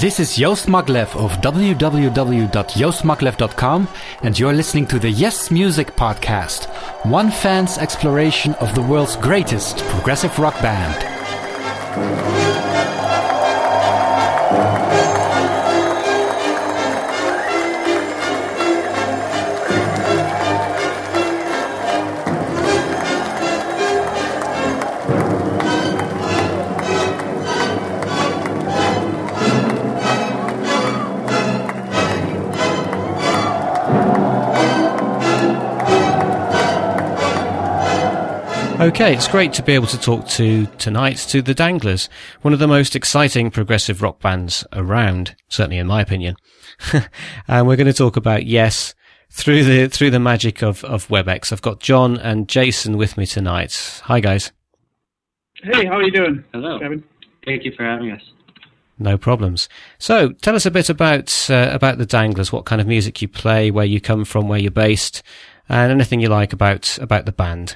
This is Joost Maglev of www.joostmaglev.com, and you're listening to the Yes Music Podcast, one fan's exploration of the world's greatest progressive rock band. Okay, it's great to be able to talk to the Danglers, one of the most exciting progressive rock bands around, certainly in my opinion. And we're going to talk about Yes through the magic of WebEx. I've got John and Jason with me tonight. Hi guys. Hey, how are you doing? Hello. Kevin? Thank you for having us. No problems. So, tell us a bit about the Danglers, what kind of music you play, where you come from, where you're based, and anything you like about the band.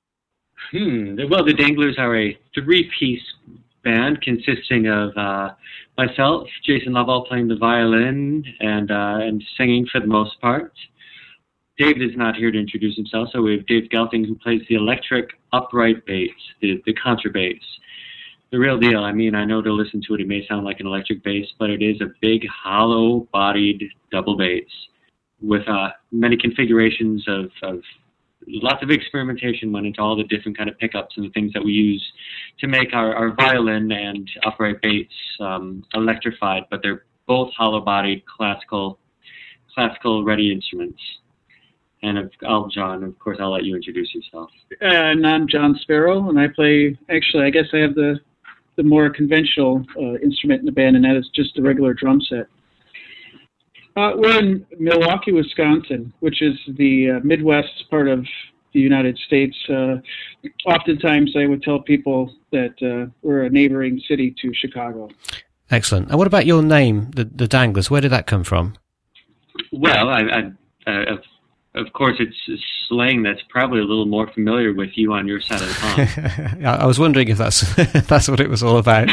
Well, the Danglers are a three-piece band consisting of myself, Jason Lovell, playing the violin and singing for the most part. Dave is not here to introduce himself, so we have Dave Gelting, who plays the electric upright bass, the contrabass. The real deal. I mean, I know to listen to it may sound like an electric bass, but it is a big, hollow-bodied double bass with many configurations of lots of experimentation went into all the different kind of pickups and the things that we use to make our violin and upright bass electrified, but they're both hollow-bodied, classical ready instruments. And John, of course, I'll let you introduce yourself. And I'm John Sparrow, and I play, actually, I guess I have the more conventional instrument in the band, and that is just the regular drum set. We're in Milwaukee, Wisconsin, which is the Midwest part of the United States. Oftentimes I would tell people that we're a neighboring city to Chicago. Excellent. And what about your name, the Danglers? Where did that come from? Well, of course, it's slang that's probably a little more familiar with you on your side of the pond. I was wondering if that's what it was all about.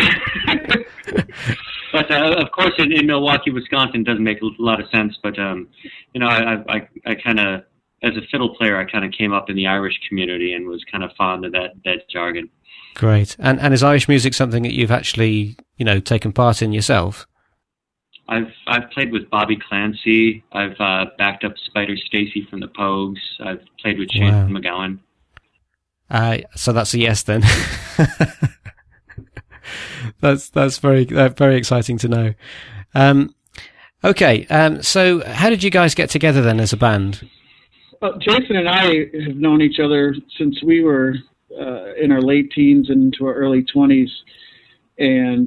But of course, in Milwaukee, Wisconsin, doesn't make a lot of sense. But I kind of, as a fiddle player, I kind of came up in the Irish community and was kind of fond of that jargon. Great. And is Irish music something that you've actually, taken part in yourself? I've played with Bobby Clancy. I've backed up Spider Stacy from the Pogues. I've played with Shane McGowan. So that's a yes then. That's very very exciting to know. Okay, so how did you guys get together then as a band? Well, Jason and I have known each other since we were in our late teens and into our early 20s, and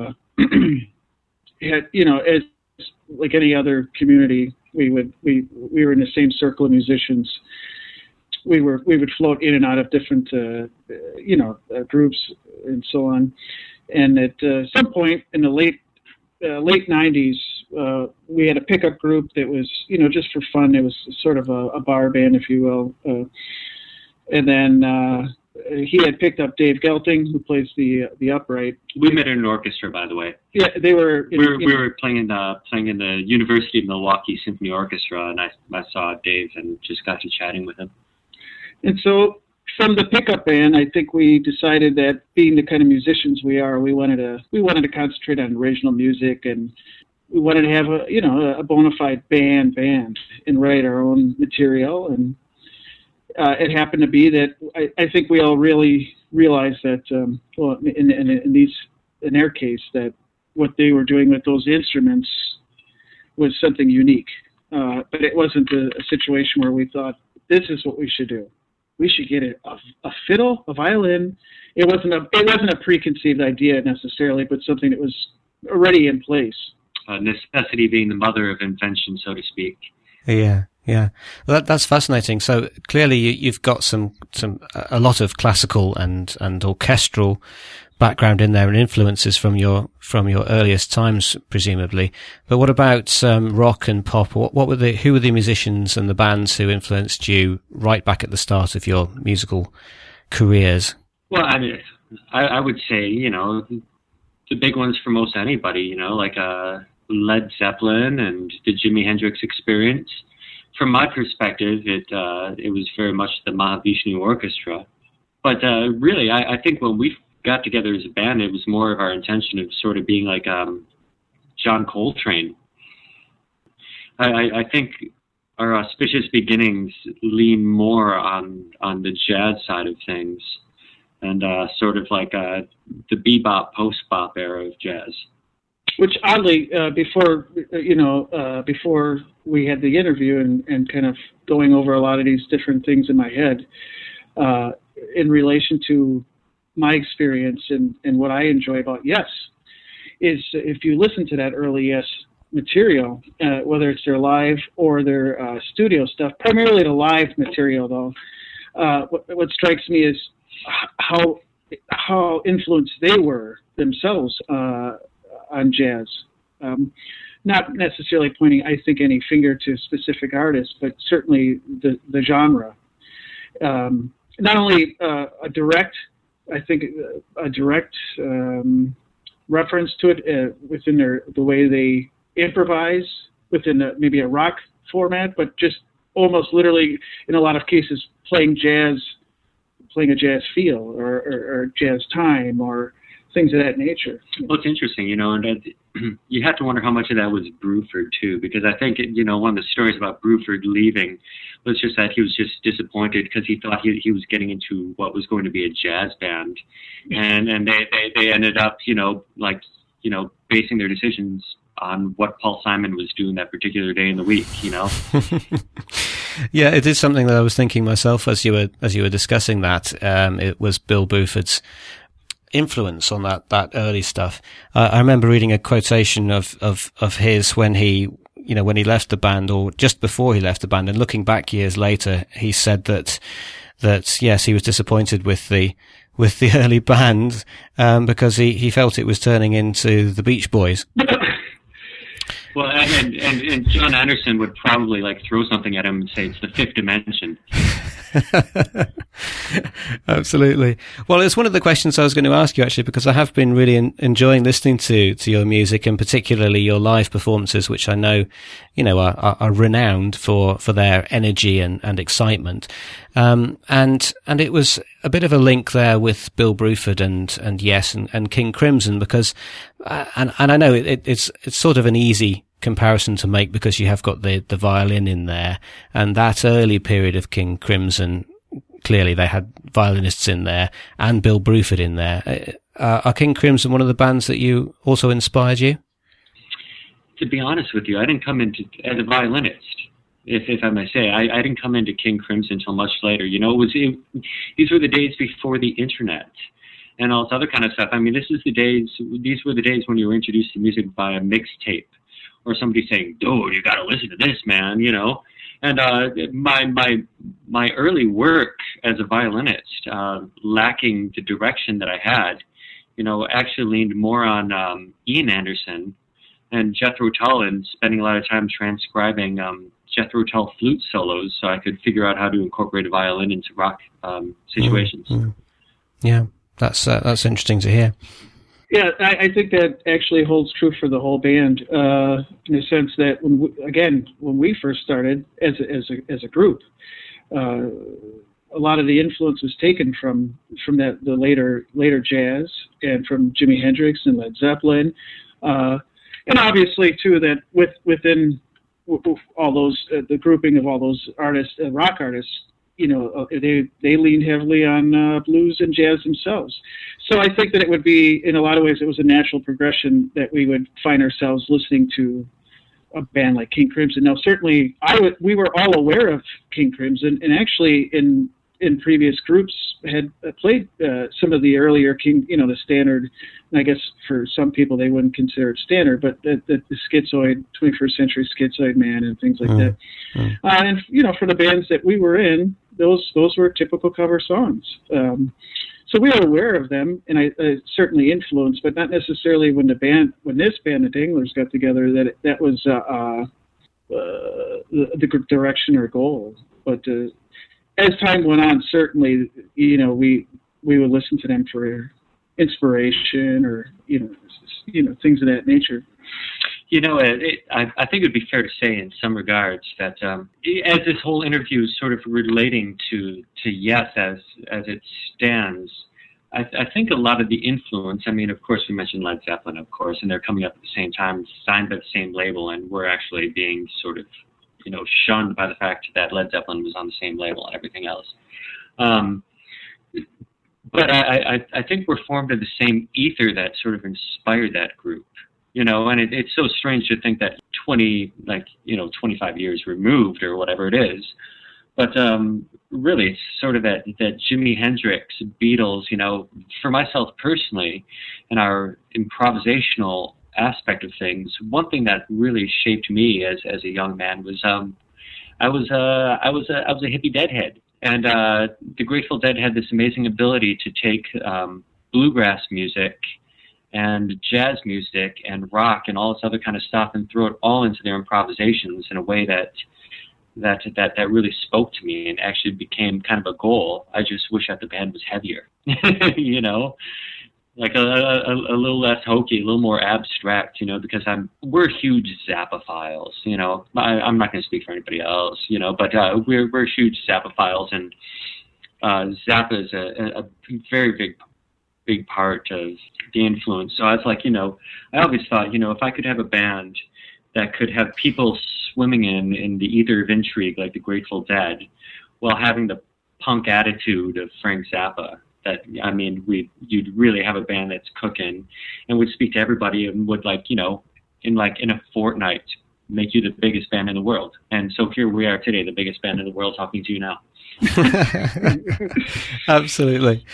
had, as like any other community, we were in the same circle of musicians. We would float in and out of different groups and so on. And at some point in the late 90s, we had a pickup group that was, just for fun. It was sort of a bar band, if you will. And then he had picked up Dave Gelting, who plays the upright. We met in an orchestra, by the way. Yeah, they were. We were playing in the University of Milwaukee Symphony Orchestra, and I saw Dave and just got to chatting with him. And so, from the pickup band, I think we decided that, being the kind of musicians we are, we wanted to concentrate on original music, and we wanted to have a bona fide band and write our own material. And it happened to be that I think we all really realized that, in their case, that what they were doing with those instruments was something unique. But it wasn't a situation where we thought, this is what we should do. We should get a fiddle, a violin. It wasn't a preconceived idea necessarily, but something that was already in place. Necessity being the mother of invention, so to speak. Yeah. Well, that's fascinating. So clearly, you've got a lot of classical and orchestral background in there, and influences from your earliest times, presumably. But what about rock and pop? Who were the musicians and the bands who influenced you right back at the start of your musical careers? Well, I mean, I would say, the big ones for most anybody, you know, like Led Zeppelin and the Jimi Hendrix Experience. From my perspective, it was very much the Mahavishnu Orchestra. But really, I think when we got together as a band, it was more of our intention of sort of being like John Coltrane. I think our auspicious beginnings lean more on the jazz side of things, and sort of like the bebop, post-bop era of jazz. Which oddly, before we had the interview and kind of going over a lot of these different things in my head, in relation to my experience and what I enjoy about Yes, is if you listen to that early Yes material, whether it's their live or their studio stuff, primarily the live material though, what strikes me is how influenced they were themselves on jazz. Not necessarily pointing, I think, any finger to specific artists, but certainly the genre. Not only a direct reference to it within the way they improvise within maybe a rock format, but just almost literally in a lot of cases playing a jazz feel or jazz time or things of that nature. Well, it's interesting, you know, and you have to wonder how much of that was Bruford too, because I think, you know, one of the stories about Bruford leaving was just that he was just disappointed because he thought he was getting into what was going to be a jazz band, and they ended up, you know, like, you know, basing their decisions on what Paul Simon was doing that particular day in the week, you know. Yeah, it is something that I was thinking myself as you were discussing that. It was Bill Bruford's influence on that early stuff. I remember reading a quotation of his when he left the band, or just before he left the band, and looking back years later, he said that yes, he was disappointed with the early band because he felt it was turning into the Beach Boys. Well, and John Anderson would probably like throw something at him and say it's the fifth dimension. Absolutely. Well, it's one of the questions I was going to ask you, actually, because I have been really enjoying listening to your music, and particularly your live performances, which I know, you know, are renowned for their energy and excitement. And it was a bit of a link there with Bill Bruford and Yes and King Crimson, because, and I know it's sort of an easy comparison to make because you have got the violin in there, and that early period of King Crimson, clearly they had violinists in there and Bill Bruford in there. Are King Crimson one of the bands that you also inspired you? To be honest with you, I didn't come into as a violinist, if I may say. I didn't come into King Crimson until much later. You know, these were the days before the internet and all this other kind of stuff. I mean, these were the days when you were introduced to music via mixtape, or somebody saying, "Dude, you got to listen to this, man," you know. And my early work as a violinist, lacking the direction that I had, you know, actually leaned more on Ian Anderson and Jethro Tull, and spending a lot of time transcribing Jethro Tull flute solos so I could figure out how to incorporate a violin into rock situations. Mm-hmm. Yeah, that's interesting to hear. Yeah, I think that actually holds true for the whole band, in the sense that when we first started as a group, a lot of the influence was taken from the later jazz and from Jimi Hendrix and Led Zeppelin, and obviously too that within all those the grouping of all those artists, rock artists, you know, they leaned heavily on blues and jazz themselves. So I think that it would be, in a lot of ways, it was a natural progression that we would find ourselves listening to a band like King Crimson. Now, certainly, we were all aware of King Crimson, and actually in previous groups had played some of the earlier King, you know, the standard. And I guess for some people they wouldn't consider it standard, but the Schizoid, 21st Century Schizoid Man, and things like that. And you know, for the bands that we were in, those were typical cover songs. So we were aware of them, and I certainly influenced, but not necessarily when this band, the Danglers, got together, that was the direction or goal. But as time went on, certainly, you know, we would listen to them for inspiration or things of that nature. I think it would be fair to say in some regards that as this whole interview is sort of relating to Yes as it stands, I think a lot of the influence, I mean, of course, we mentioned Led Zeppelin, of course, and they're coming up at the same time, signed by the same label, and we're actually being sort of, shunned by the fact that Led Zeppelin was on the same label and everything else. But I think we're formed in the same ether that sort of inspired that group. And it's so strange to think that 25 years removed or whatever it is. But really, it's sort of that Jimi Hendrix, Beatles, for myself personally, and our improvisational aspect of things, one thing that really shaped me as a young man was I was a hippie deadhead. And the Grateful Dead had this amazing ability to take bluegrass music and jazz music and rock and all this other kind of stuff and throw it all into their improvisations in a way that really spoke to me and actually became kind of a goal. I just wish that the band was heavier, like a little less hokey, a little more abstract, because we're huge Zappophiles, I'm not going to speak for anybody else, but we're huge Zappophiles, and Zappa is a very big part of the influence. So I was like, I always thought, if I could have a band that could have people swimming in the ether of intrigue like the Grateful Dead while having the punk attitude of Frank Zappa, you'd really have a band that's cooking and would speak to everybody and would in a fortnight make you the biggest band in the world. And so here we are today, the biggest band in the world, talking to you now. Absolutely.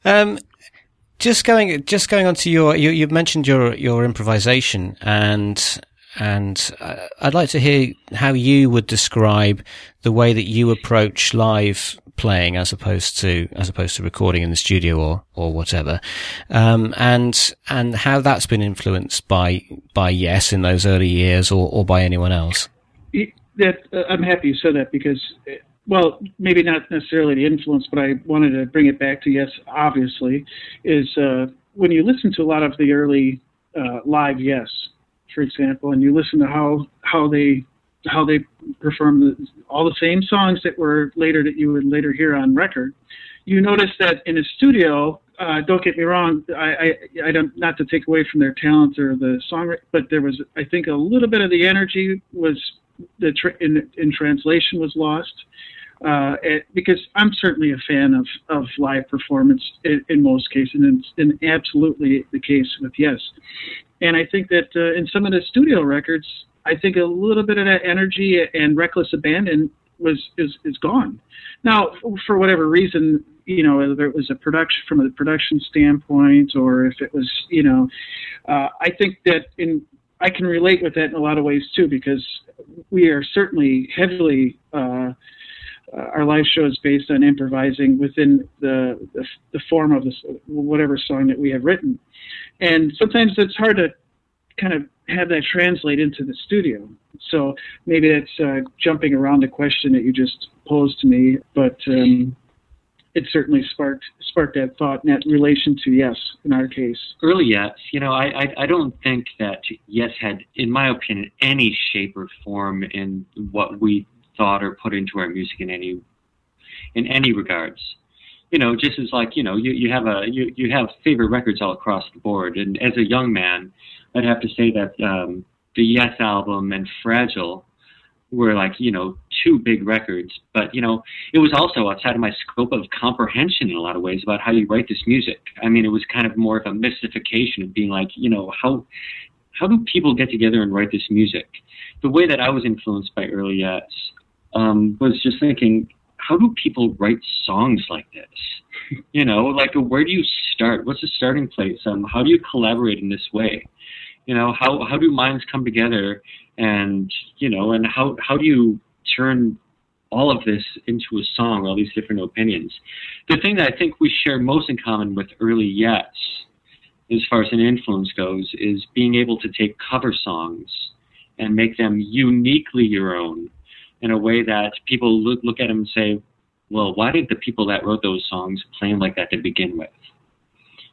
Just going on to you mentioned your improvisation, and I'd like to hear how you would describe the way that you approach live playing as opposed to recording in the studio or whatever, and how that's been influenced by Yes in those early years or by anyone else. I'm happy you said that because, well, maybe not necessarily the influence, but I wanted to bring it back to Yes, obviously, is when you listen to a lot of the early live Yes, for example, and you listen to how they perform all the same songs that you would later hear on record, you notice that in a studio, don't get me wrong, I don't, not to take away from their talent or the song, but there was, I think, a little bit of the energy was in translation was lost. Because I'm certainly a fan of live performance in most cases, and absolutely the case with Yes. And I think that in some of the studio records, I think a little bit of that energy and reckless abandon is gone. Now, for whatever reason, whether it was from a production standpoint or if it was, I think that I can relate with that in a lot of ways too, because we are certainly heavily. Our live show is based on improvising within the form of whatever song that we have written. And sometimes it's hard to kind of have that translate into the studio. So maybe that's jumping around the question that you just posed to me, but it certainly sparked that thought in that relation to Yes, in our case. Early Yes, I don't think that Yes had, in my opinion, any shape or form in what we thought or put into our music in any regards. Just as like, you have favorite records all across the board. And as a young man, I'd have to say that the Yes album and Fragile were like, two big records. But, it was also outside of my scope of comprehension in a lot of ways about how you write this music. I mean, it was kind of more of a mystification of being like, how do people get together and write this music? The way that I was influenced by early Yes was just thinking, how do people write songs like this? Where do you start? What's the starting place? How do you collaborate in this way? How do minds come together and how do you turn all of this into a song, all these different opinions? The thing that I think we share most in common with early Yes, as far as an influence goes, is being able to take cover songs and make them uniquely your own in a way that people look at them and say, well, why did the people that wrote those songs play them like that to begin with?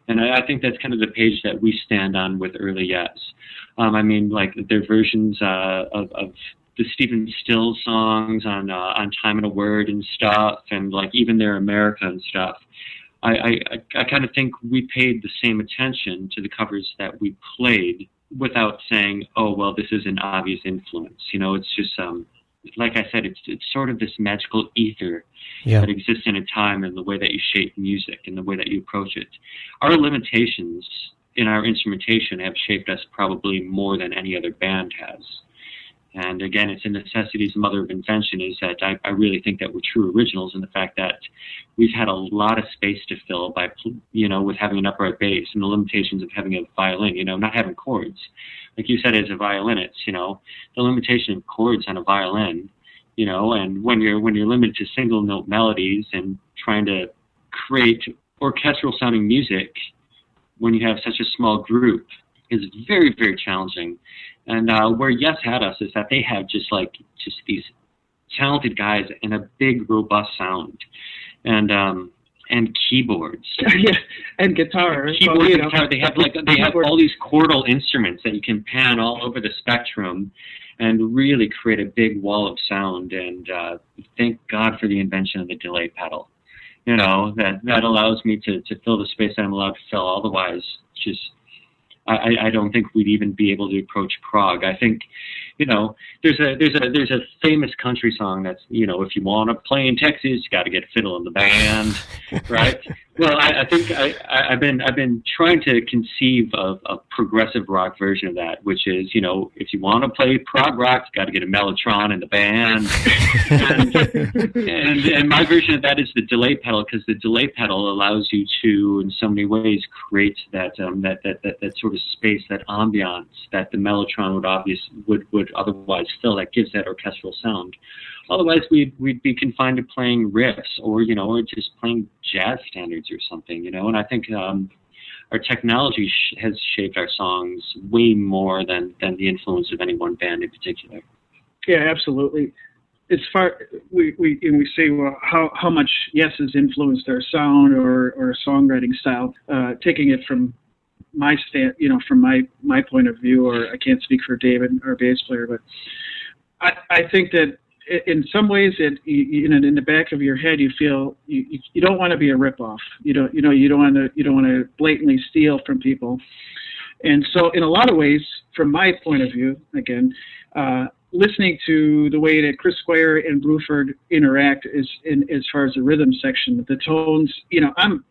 And I think that's kind of the page that we stand on with early Yes. I mean, like their versions of the Stephen Stills songs on Time and a Word and stuff, and like even their America and stuff. I kind of think we paid the same attention to the covers that we played without saying, oh, well, this is an obvious influence. You know, it's just, like I said, it's sort of this magical ether that exists in a time and the way that you shape music and the way that you approach it. Our limitations in our instrumentation have shaped us probably more than any other band has. And again, it's a necessity's mother of invention, is that I really think that we're true originals in the fact that we've had a lot of space to fill by, you know, with having an upright bass and the limitations of having a violin, you know, not having chords. Like you said, as a violinist, you know, the limitation of chords on a violin, you know, and when you're limited to single note melodies and trying to create orchestral sounding music when you have such a small group is very, very challenging. And where Yes had us is that they had just these talented guys and a big, robust sound, and keyboards, and guitar. Keyboards and guitar. They have all these chordal instruments that you can pan all over the spectrum, and really create a big wall of sound. And thank God for the invention of the delay pedal. You know, that allows me to fill the space that I'm allowed to fill. Otherwise, just I don't think we'd even be able to approach prog. I think, you know, there's a famous country song that's, you know, if you want to play in Texas, you got to get a fiddle in the band, right? Well, I think I've been trying to conceive of a progressive rock version of that, which is, you know, if you want to play prog rock, you got to get a mellotron in the band, and my version of that is the delay pedal, because the delay pedal allows you to, in so many ways, create that sort of space, that ambiance that the mellotron would otherwise fill, that gives that orchestral sound. Otherwise, we'd be confined to playing riffs, or, you know, or just playing jazz standards or something, you know. And I think our technology has shaped our songs way more than the influence of any one band in particular. Yeah, absolutely. As far we say, well, how much Yes has influenced our sound or songwriting style, taking it from my from my point of view, or I can't speak for David, our bass player, but I think that in some ways, in the back of your head, you feel you don't want to be a ripoff. You don't want to blatantly steal from people. And so, in a lot of ways, from my point of view, again, listening to the way that Chris Squire and Bruford interact as far as the rhythm section, the tones. You know, I'm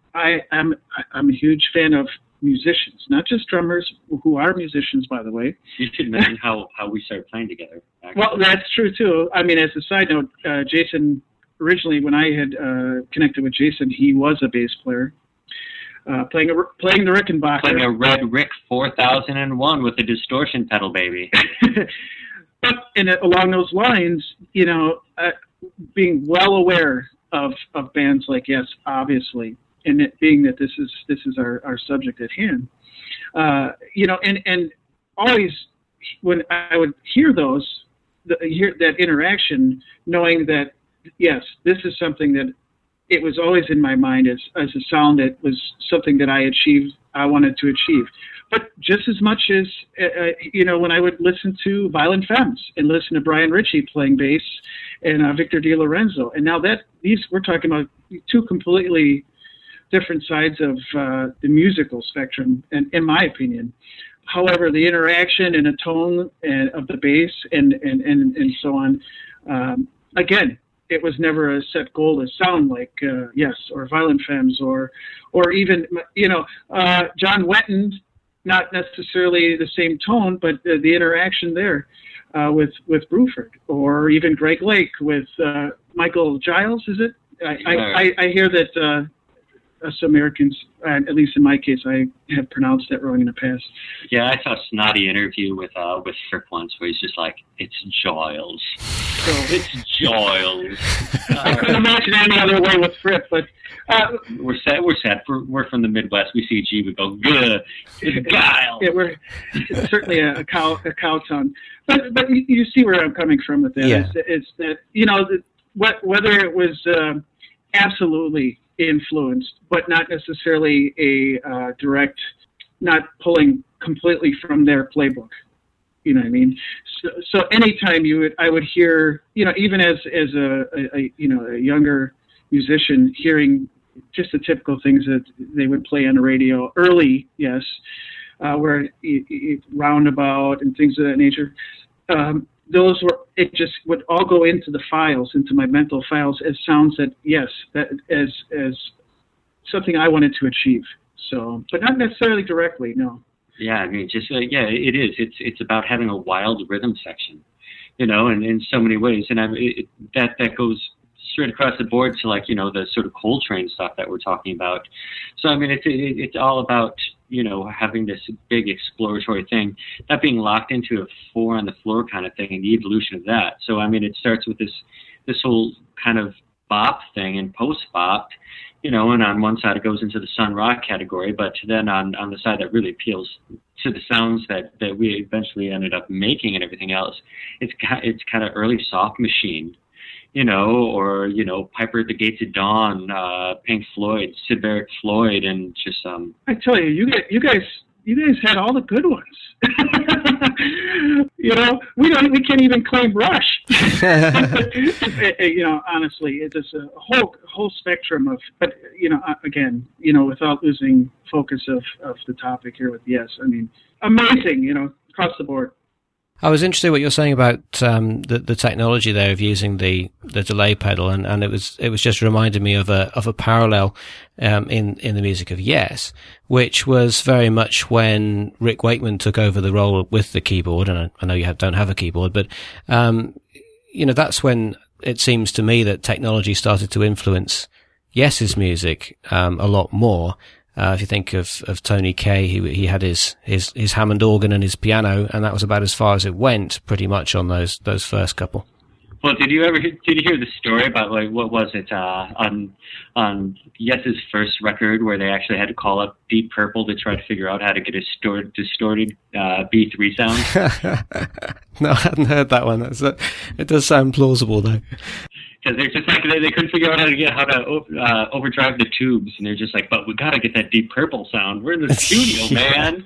a huge fan of musicians, not just drummers, who are musicians, by the way. You should mention how we started playing together. Actually. Well, that's true too. I mean, as a side note, Jason, originally when I had connected with Jason, he was a bass player, playing the Rickenbacker. Playing a red Rick 4001 with a distortion pedal, baby. But along those lines, you know, being well aware of bands like Yes, obviously, and it being that this is our subject at hand, you know, and always when I would hear hear that interaction, knowing that yes, this is something that it was always in my mind as a sound that was something that I wanted to achieve. But just as much as you know, when I would listen to Violent Femmes and listen to Brian Ritchie playing bass and Victor DiLorenzo, and now we're talking about two completely different sides of the musical spectrum, and in my opinion. However, the interaction and the tone of the bass and so on, again, it was never a set goal to sound like Yes or Violent Femmes or even, you know, John Wetton, not necessarily the same tone, but the interaction there with Bruford, or even Greg Lake with Michael Giles, is it? I hear that us Americans, at least in my case, I have pronounced that wrong in the past. Yeah, I saw a snotty interview with Fripp once where he's just like, it's Giles. It's Giles. I couldn't imagine any other way with Fripp, but we're sad. We're from the Midwest. We see G, we go, good. It's Giles. Yeah, it's certainly a cow tongue. But you see where I'm coming from with that. Yeah. It's that, you know, whether it was absolutely influenced, but not necessarily a direct, not pulling completely from their playbook. You know what I mean? So anytime I would hear, even as a younger musician, hearing just the typical things that they would play on the radio early, yes, where roundabout and things of that nature. It just would all go into the files, into my mental files, as sounds that, yes, that as something I wanted to achieve. So, but not necessarily directly, no. Yeah, I mean, just it is. It's about having a wild rhythm section, and in so many ways, and that goes straight across the board to the sort of Coltrane stuff that we're talking about. So I mean, it's all about having this big exploratory thing, not being locked into a 4 on the floor kind of thing, and the evolution of that. So I mean, it starts with this whole kind of bop thing and post bop. And on one side it goes into the Sun Ra category, but then on the side that really appeals to the sounds that we eventually ended up making and everything else, it's kind of early Soft Machine, or Piper at the Gates of Dawn, Pink Floyd, Sid Barrett Floyd, and just I tell you, you guys had all the good ones. We can't even claim Rush. Honestly, it's just a whole spectrum of. But again, without losing focus of the topic here with Yes, I mean, amazing, across the board. I was interested in what you're saying about the technology there of using the delay pedal, and it was just reminded me of a parallel in the music of Yes, which was very much when Rick Wakeman took over the role with the keyboard. And I know you don't have a keyboard, but that's when it seems to me that technology started to influence Yes's music a lot more. If you think of Tony Kaye, he had his Hammond organ and his piano, and that was about as far as it went, pretty much, on those first couple. Well, did you hear the story about what was it on Yes's first record, where they actually had to call up Deep Purple to try to figure out how to get a distorted B3 sound? No, I hadn't heard that one. It does sound plausible though. Because they're just they couldn't figure out how to overdrive the tubes, and they're just like, but we gotta get that Deep Purple sound. We're in the studio, man.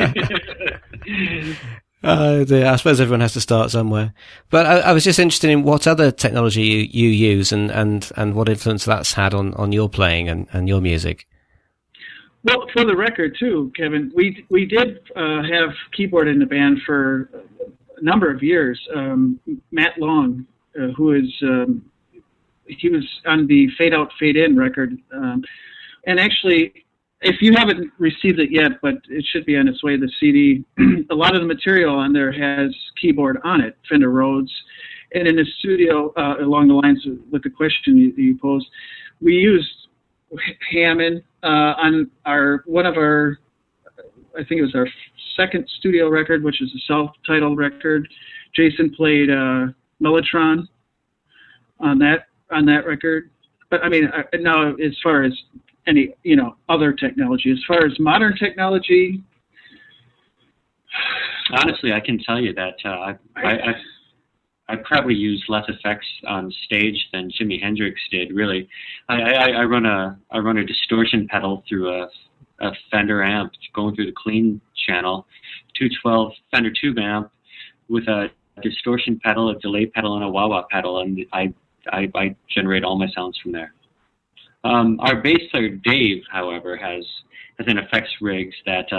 I suppose everyone has to start somewhere. But I was just interested in what other technology you use and what influence that's had on your playing and your music. Well, for the record too, Kevin, we did have keyboard in the band for a number of years. Matt Long, who is he was on the Fade Out, Fade In record, and actually, if you haven't received it yet, but it should be on its way, the CD, a lot of the material on there has keyboard on it, Fender Rhodes. And in the studio, along the lines with the question you posed, we used Hammond on one of our, I think it was our second studio record, which is a self-titled record. Jason played Mellotron on that record. But I mean, now as far as any other technology, as far as modern technology, honestly, I can tell you that I probably use less effects on stage than Jimi Hendrix did. Really, I run a distortion pedal through a Fender amp going through the clean channel, 212 Fender tube amp with a distortion pedal, a delay pedal, and a wah-wah pedal, and I generate all my sounds from there. Our bass player Dave, however, has an effects rigs that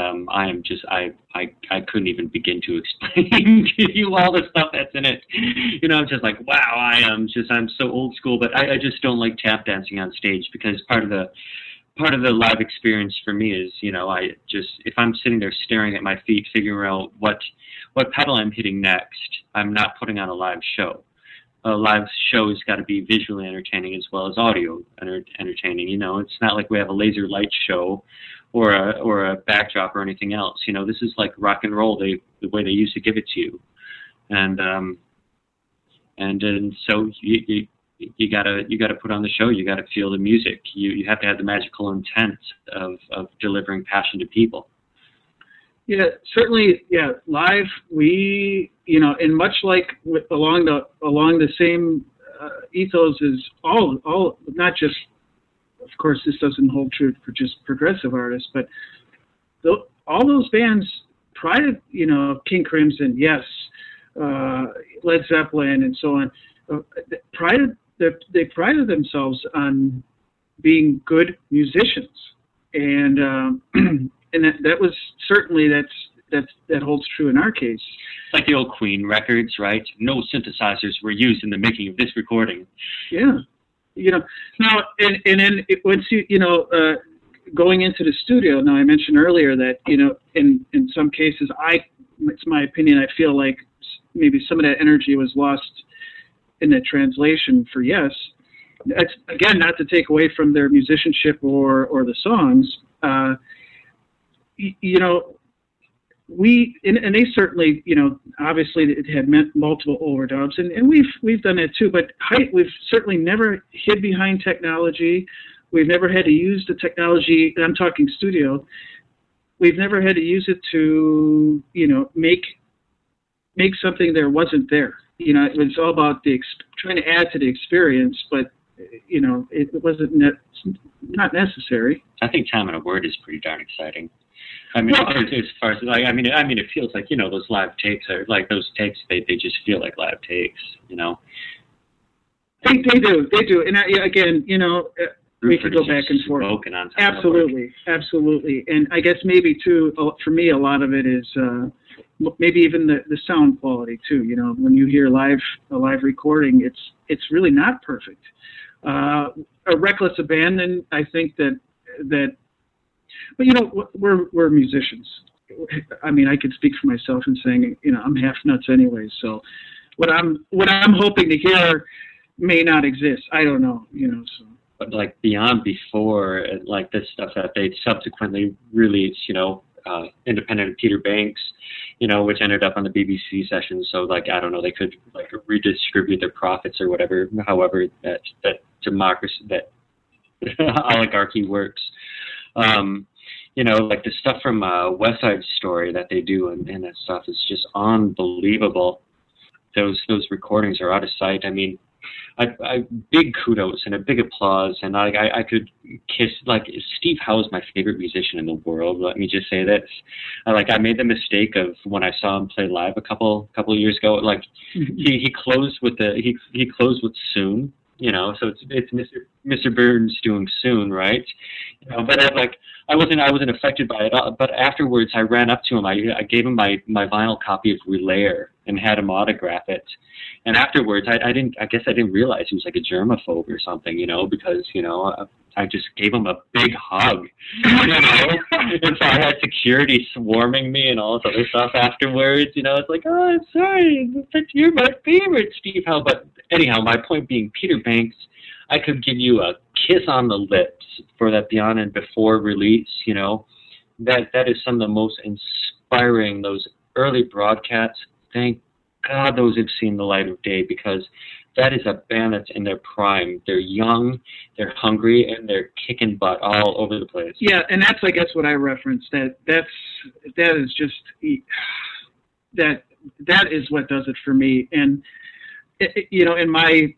I couldn't even begin to explain to you all the stuff that's in it. I'm just like, wow, I'm so old school, but I just don't like tap dancing on stage, because part of the live experience for me is, if I'm sitting there staring at my feet, figuring out what pedal I'm hitting next, I'm not putting on a live show. A live show has got to be visually entertaining as well as audio entertaining. It's not like we have a laser light show or a backdrop or anything else. This is like rock and roll, the way they used to give it to you, and so you gotta put on the show. You gotta feel the music. You have to have the magical intent of delivering passion to people. Yeah, certainly. Yeah, live. We, and much like along the same ethos as all, not just of course, this doesn't hold true for just progressive artists, but all those bands prior to, King Crimson, Yes, Led Zeppelin, and so on, they prided themselves on being good musicians, and and that was certainly that holds true in our case. It's like the old Queen records, right? No synthesizers were used in the making of this recording. Yeah, now and then once going into the studio. Now I mentioned earlier that in some cases, it's my opinion, I feel like maybe some of that energy was lost in the translation for Yes. That's, again, not to take away from their musicianship or the songs. And they certainly, obviously it had meant multiple overdubs, and we've done that too. But we've certainly never hid behind technology. We've never had to use the technology. I'm talking studio. We've never had to use it to, make something there wasn't there. It was all about trying to add to the experience, but it wasn't not necessary. I think Time and a Word is pretty darn exciting. I mean, as far as it feels like those live takes are like those takes. They just feel like live takes. They do, and again, we could go back and forth. Absolutely, and I guess maybe too for me, a lot of it is maybe even the sound quality too. When you hear a live recording, it's really not perfect. A Reckless Abandon, I think that. But we're musicians. I mean, I could speak for myself in saying, I'm half nuts anyway. So, what I'm hoping to hear may not exist. I don't know. So. But like Beyond Before, like this stuff that they subsequently released, independent of Peter Banks, which ended up on the BBC sessions. So like I don't know, they could like redistribute their profits or whatever. However, that democracy, that oligarchy works. Like the stuff from West Side Story that they do and that stuff is just unbelievable. Those recordings are out of sight. I mean, I big kudos and a big applause, and I could kiss, like, Steve Howe is my favorite musician in the world. Let me just say this. I made the mistake of when I saw him play live a couple of years ago, like he closed with he closed with Soon. So it's Mr. Burns doing Soon, right? But I wasn't affected by it. But afterwards, I ran up to him. I gave him my vinyl copy of Relayer and had him autograph it. And afterwards, I guess I didn't realize he was like a germaphobe or something, because I just gave him a big hug, and so I had security swarming me and all this other stuff afterwards. It's like, oh, I'm sorry, but you're my favorite, Steve Howe. But anyhow, my point being, Peter Banks, I could give you a kiss on the lips for that Beyond and Before release. That is some of the most inspiring, those early broadcasts. Thank God those have seen the light of day, because that is a band that's in their prime. They're young, they're hungry, and they're kicking butt all over the place. Yeah, and that's, I guess, what I referenced. That is just that is what does it for me. And in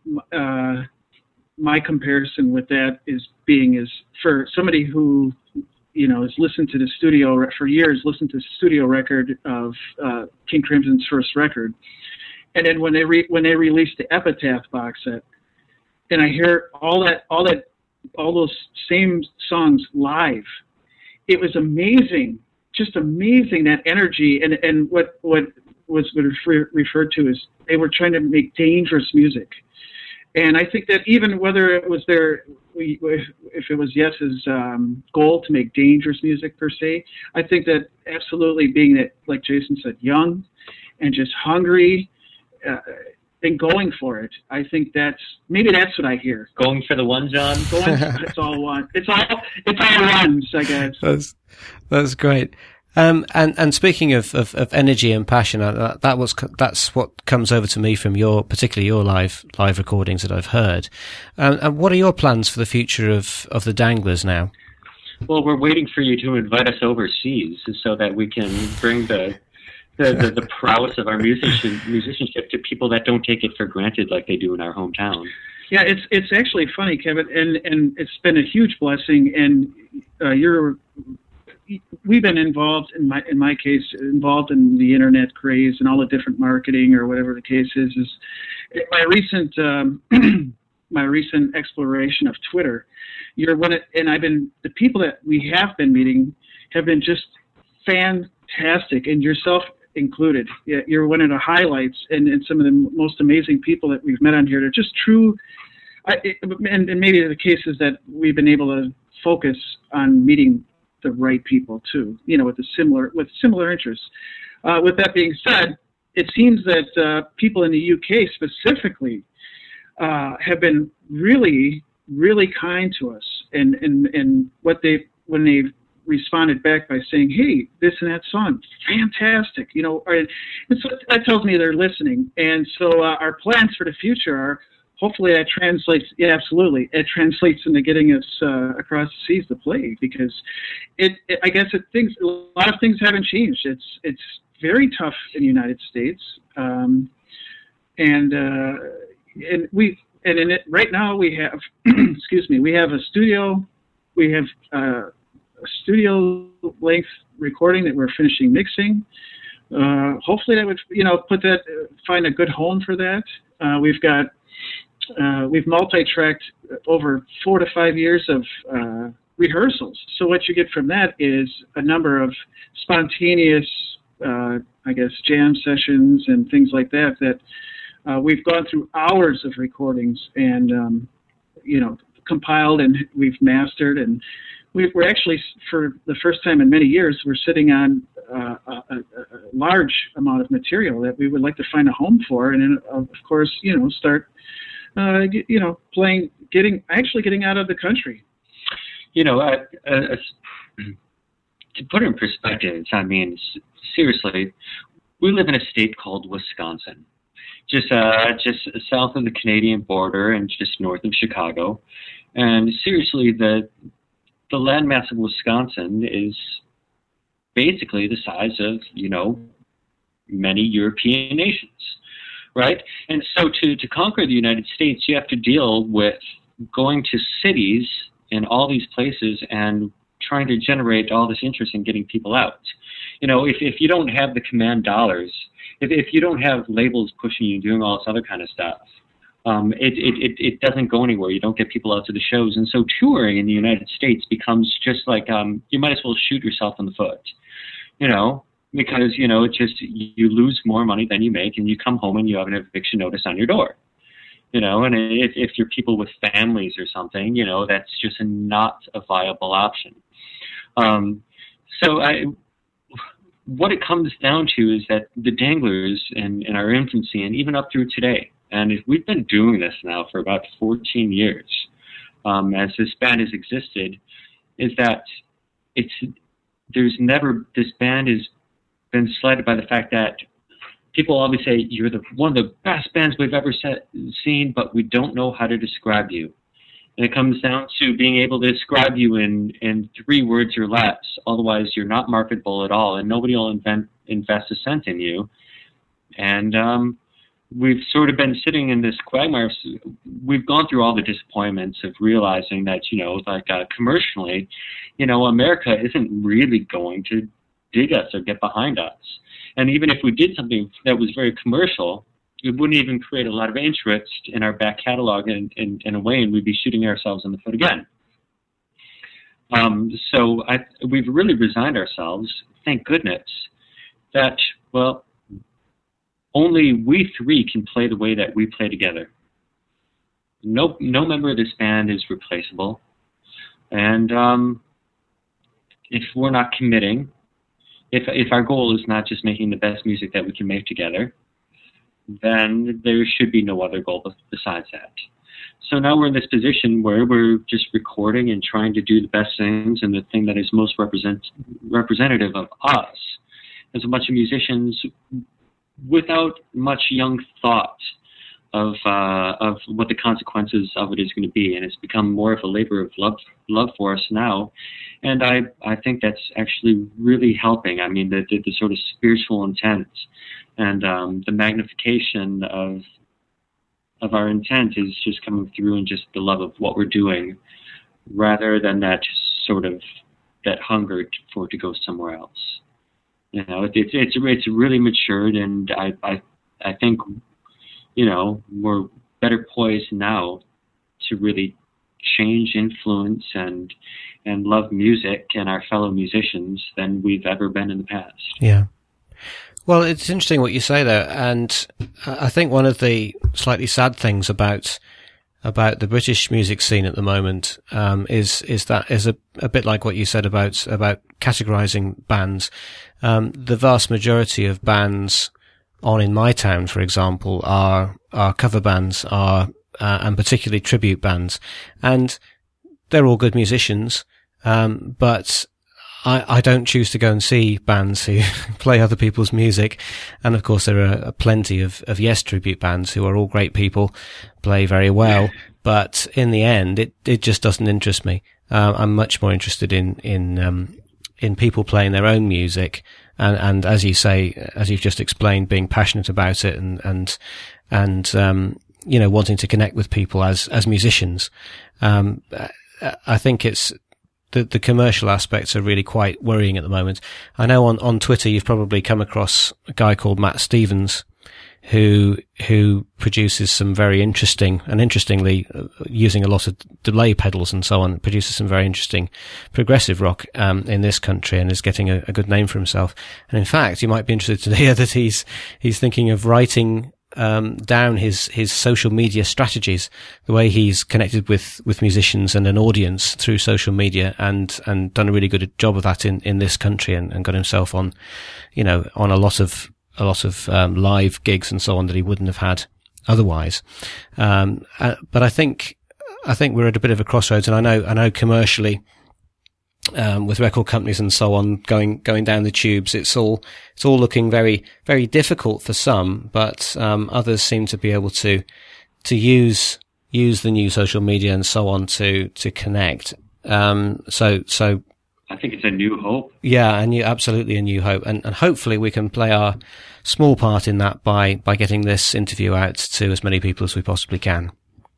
my comparison with that is for somebody who has listened to the studio for years, listened to the studio record of King Crimson's first record, and then when they released the Epitaph box set, and I hear all those same songs live, it was amazing, just amazing, that energy, and what was referred to as they were trying to make dangerous music. And I think that even whether it was if it was Yes's goal to make dangerous music per se, I think that absolutely being that, like Jason said, young and just hungry and going for it. I think that's what I hear. Going for the one, John. It's all one. It's all ones, I guess. That's great. And speaking of energy and passion, that's what comes over to me from particularly your live recordings that I've heard. And what are your plans for the future of the Danglers now? Well, we're waiting for you to invite us overseas so that we can bring the prowess of our musicianship to people that don't take it for granted like they do in our hometown. Yeah, it's actually funny, Kevin, and it's been a huge blessing. And we've been involved in my case, involved in the internet craze and all the different marketing or whatever the case is my recent my recent exploration of Twitter. The people that we have been meeting have been just fantastic, and yourself included. You're one of the highlights, and some of the most amazing people that we've met on here. They're just true. And maybe the case is that we've been able to focus on meeting the right people too, with similar interests. With that being said, it seems that people in the UK specifically have been really, really kind to us, and when they've responded back by saying, "Hey, this and that song, fantastic," and so that tells me they're listening. And so our plans for the future are, hopefully that translates. Yeah, absolutely, it translates into getting us across the seas to play, because I guess a lot of things haven't changed. It's very tough in the United States, right now we have excuse me, we have a studio length recording that we're finishing mixing. Hopefully that would find a good home for that. We've multi-tracked over 4 to 5 years of rehearsals. So what you get from that is a number of spontaneous jam sessions and things like that we've gone through hours of recordings and compiled, and we've mastered, and we're actually, for the first time in many years, we're sitting on a large amount of material that we would like to find a home for, and then, of course, start playing, getting out of the country. To put it in perspective, I mean, seriously, we live in a state called Wisconsin, just south of the Canadian border and just north of Chicago. And seriously, the landmass of Wisconsin is basically the size of, many European nations, right? And so to conquer the United States, you have to deal with going to cities in all these places and trying to generate all this interest in getting people out. If you don't have the command dollars, if you don't have labels pushing you, doing all this other kind of stuff, it doesn't go anywhere. You don't get people out to the shows. And so touring in the United States becomes just like, you might as well shoot yourself in the foot, because, it's just, you lose more money than you make, and you come home and you have an eviction notice on your door, and if you're people with families or something, that's just not a viable option. What it comes down to is that the Danglers in our infancy, and even up through today, and we've been doing this now for about 14 years, as this band has existed, is that this band has been slighted by the fact that people always say, you're one of the best bands we've ever seen, but we don't know how to describe you. And it comes down to being able to describe you in 3 words or less. Otherwise, you're not marketable at all, and nobody will invest a cent in you. And we've sort of been sitting in this quagmire. We've gone through all the disappointments of realizing that, commercially, America isn't really going to dig us or get behind us. And even if we did something that was very commercial, it wouldn't even create a lot of interest in our back catalog in a way, and we'd be shooting ourselves in the foot again. So we've really resigned ourselves, thank goodness, that, only we 3 can play the way that we play together. No member of this band is replaceable. And if we're not committing, if our goal is not just making the best music that we can make together, then there should be no other goal besides that. So now we're in this position where we're just recording and trying to do the best things, and the thing that is most representative of us as a bunch of musicians without much young thought of what the consequences of it is going to be. And it's become more of a labor of love for us now. And I think that's actually really helping. I mean, the sort of spiritual intent and the magnification of of our intent is just coming through and just the love of what we're doing, rather than that sort of that hunger for it to go somewhere else. You know, it's really matured, and I think, you know, we're better poised now to really change, influence, and love music and our fellow musicians than we've ever been in the past. Yeah. Well, it's interesting what you say there, and I think one of the slightly sad things about the British music scene at the moment is a bit like what you said about categorizing bands. The vast majority of bands on in my town, for example, are cover bands, and particularly tribute bands, and they're all good musicians, but I don't choose to go and see bands who play other people's music. And of course there are plenty of Yes tribute bands who are all great people, play very well, but in the end it just doesn't interest me. I'm much more interested in people playing their own music, and as you say, as you've just explained, being passionate about it and you know, wanting to connect with people as musicians. I think it's the commercial aspects are really quite worrying at the moment. I know on Twitter you've probably come across a guy called Matt Stevens who produces some very interestingly using a lot of delay pedals and so on, produces some very interesting progressive rock in this country, and is getting a good name for himself. And in fact, you might be interested to hear that he's thinking of writing down his social media strategies, the way he's connected with musicians and an audience through social media, and done a really good job of that in this country, and got himself on, you know, on a lot of live gigs and so on that he wouldn't have had otherwise. But I think we're at a bit of a crossroads, and I know commercially, with record companies and so on going down the tubes, it's all looking very, very difficult for some, but others seem to be able to use the new social media and so on to connect. So I think it's a new hope. Yeah, absolutely a new hope, and hopefully we can play our small part in that by getting this interview out to as many people as we possibly can.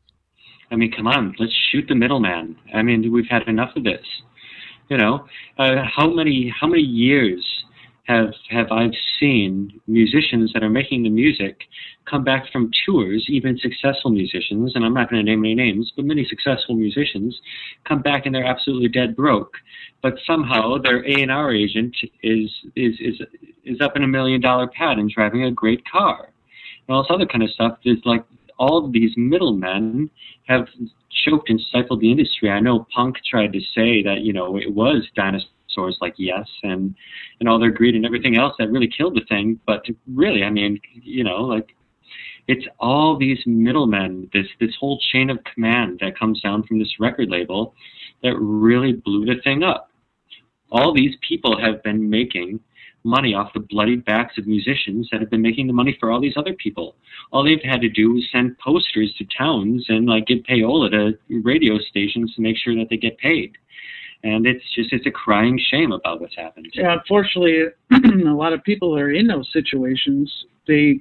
I mean, come on, let's shoot the middleman. I mean, we've had enough of this. You know, how many years have I seen musicians that are making the music come back from tours, even successful musicians, and I'm not going to name any names, but many successful musicians come back and they're absolutely dead broke, but somehow their A&R agent is up in $1 million pad and driving a great car, and all this other kind of stuff. Is like all these middlemen have choked and stifled the industry. I know punk tried to say that, you know, it was dinosaurs like Yes and all their greed and everything else that really killed the thing, but really, I mean, you know, like, it's all these middlemen, this whole chain of command that comes down from this record label that really blew the thing up. All these people have been making money off the bloody backs of musicians that have been making the money for all these other people. All they've had to do is send posters to towns and like give payola to radio stations to make sure that they get paid. And it's a crying shame about what's happened. Yeah, unfortunately, a lot of people are in those situations. They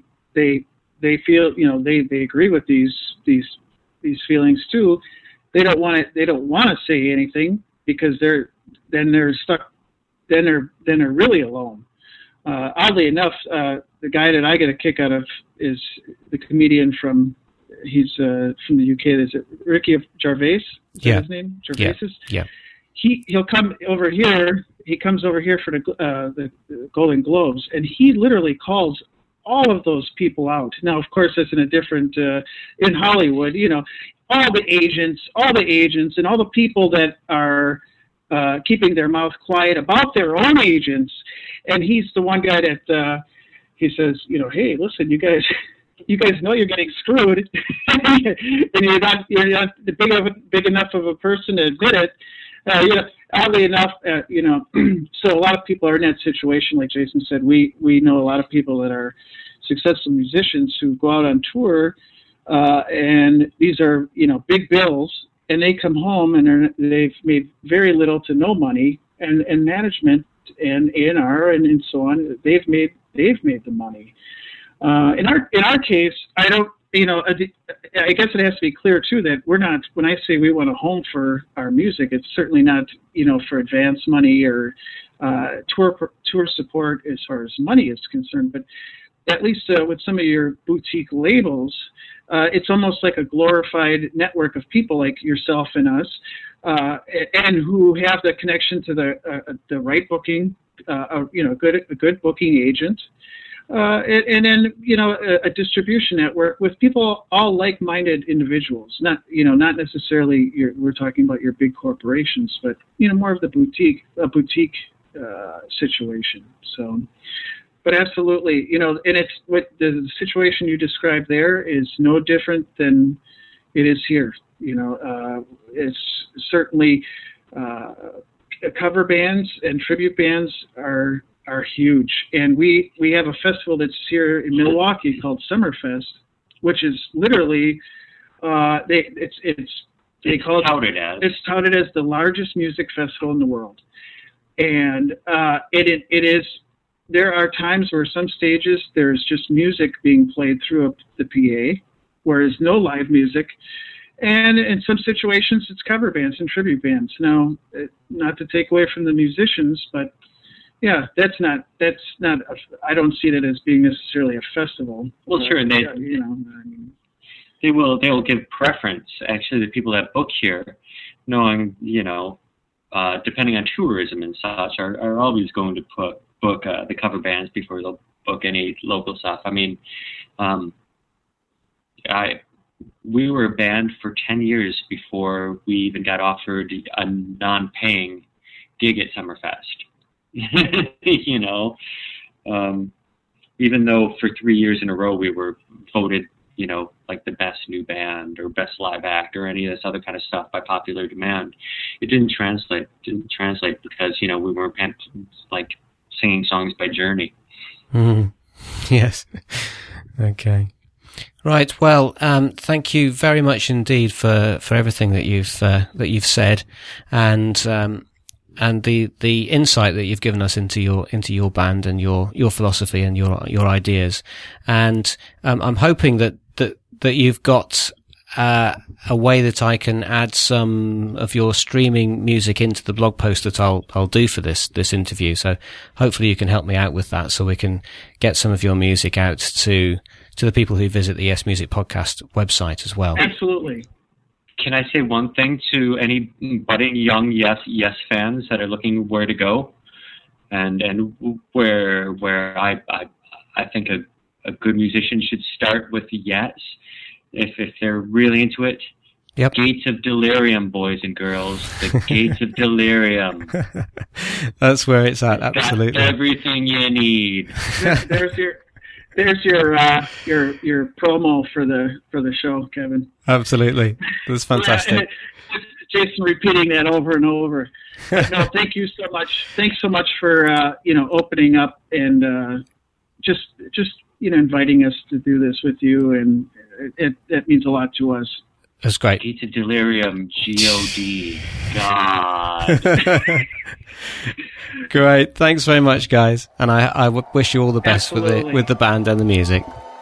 feel, you know, they agree with these feelings too. They don't want to say anything because they're stuck. Then they're really alone. Oddly enough, the guy that I get a kick out of is the comedian from the UK. Is it Ricky Gervais? Is that his name? Gervais? Yeah. He'll come over here. He comes over here for the Golden Globes, and he literally calls all of those people out. Now, of course, that's in a different in Hollywood. You know, all the agents, and all the people that are keeping their mouth quiet about their own agents. And he's the one guy that he says, you know, hey, listen, you guys know you're getting screwed, and you're not big enough of a person to admit it. You know, oddly enough, you know, so a lot of people are in that situation. Like Jason said, we know a lot of people that are successful musicians who go out on tour, and these are, you know, big bills, and they come home and they've made very little to no money, and management and A&R and so on, they've made the money. In our case, I I guess it has to be clear too that we're not. When I say we want a home for our music, it's certainly not for advance money or tour support as far as money is concerned. But at least with some of your boutique labels, it's almost like a glorified network of people like yourself and us, and who have the connection to the right booking, a good booking agent. And then a distribution network with people, all like-minded individuals, not necessarily we're talking about your big corporations, but more of the boutique situation. So, but absolutely, and it's what the situation you described there is no different than it is here. It's certainly cover bands and tribute bands are huge, and we have a festival that's here in Milwaukee called Summerfest, which is literally it's touted as the largest music festival in the world, and it is. There are times where some stages there's just music being played through the PA, whereas no live music. And in some situations, it's cover bands and tribute bands. Now, not to take away from the musicians, but yeah, that's not. I don't see that as being necessarily a festival. Well, sure, and they will give preference. Actually, the people that book here, knowing depending on tourism and such, are always going to book the cover bands before they'll book any local stuff. I mean, we were a band for 10 years before we even got offered a non-paying gig at Summerfest. Even though for 3 years in a row we were voted, like the best new band or best live act or any of this other kind of stuff by popular demand, it didn't translate because, we weren't like singing songs by Journey. Mm. Yes. Okay. Right. Well, thank you very much indeed for everything that you've said, and the insight that you've given us into your band and your philosophy and your ideas. And I'm hoping that you've got a way that I can add some of your streaming music into the blog post that I'll do for this interview. So hopefully you can help me out with that, so we can get some of your music out to the people who visit the Yes Music Podcast website as well. Absolutely. Can I say one thing to any budding young Yes fans that are looking where to go, and where I think a good musician should start with Yes, if they're really into it. Yep. Gates of Delirium, boys and girls. The Gates of Delirium. That's where it's at. Absolutely. That's everything you need. There's your promo for the show, Kevin. Absolutely, that's fantastic. Jason repeating that over and over. No, thank you so much. Thanks so much for opening up and just inviting us to do this with you, and that means a lot to us. That's great. Gates of Delirium, God. God. Great. Thanks very much, guys. And I wish you all the best with the band and the music.